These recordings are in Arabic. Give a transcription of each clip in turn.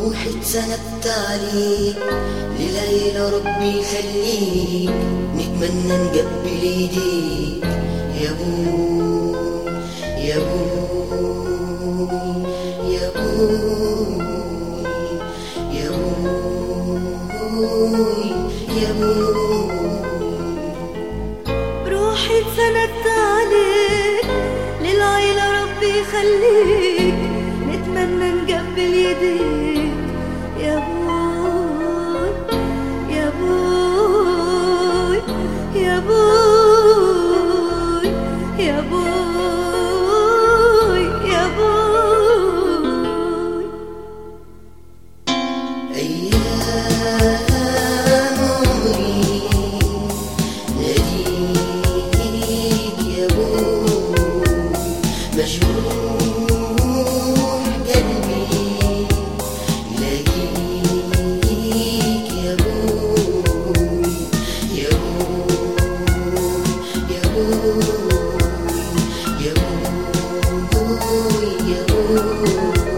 روحي اتسندت عليك للعيلة ربي يخليك، نتمنى نقبل ايديك يا ابوي يا ابوي يا ابوي يا ابوي يا ابوي. روحي اتسندت عليك للعيلة ربي يخليك، نتمنى نقبل ايديك يا ابوي يا ابوي يا ابوي يا ابوي يا ابوي. أيام عمري ناديك يا ابوي، مجروح قلبي يلاقيك يا ابوي يا ابوي يا ابوي يا ابوي يا ابوي.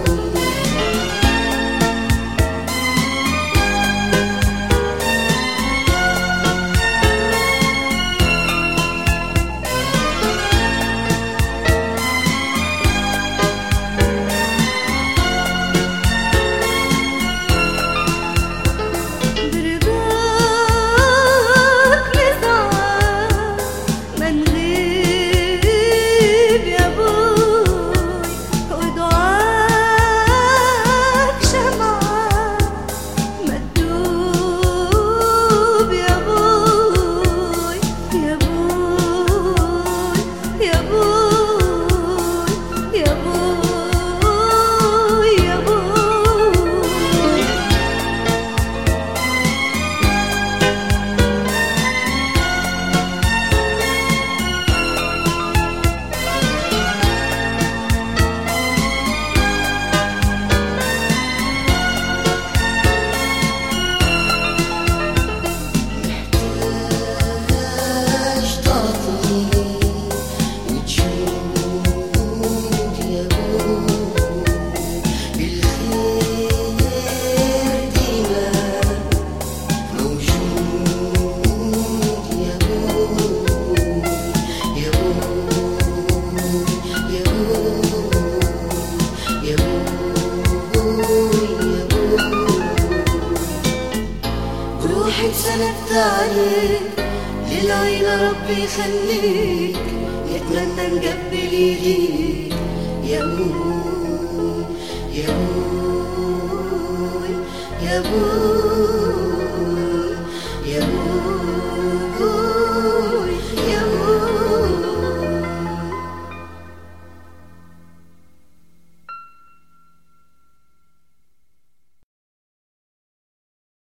روحي اتسندت عليك للعيلة ربي يخليك، نتمنى نقبل ايديك يا ابوي يا ابوي يا ابوي.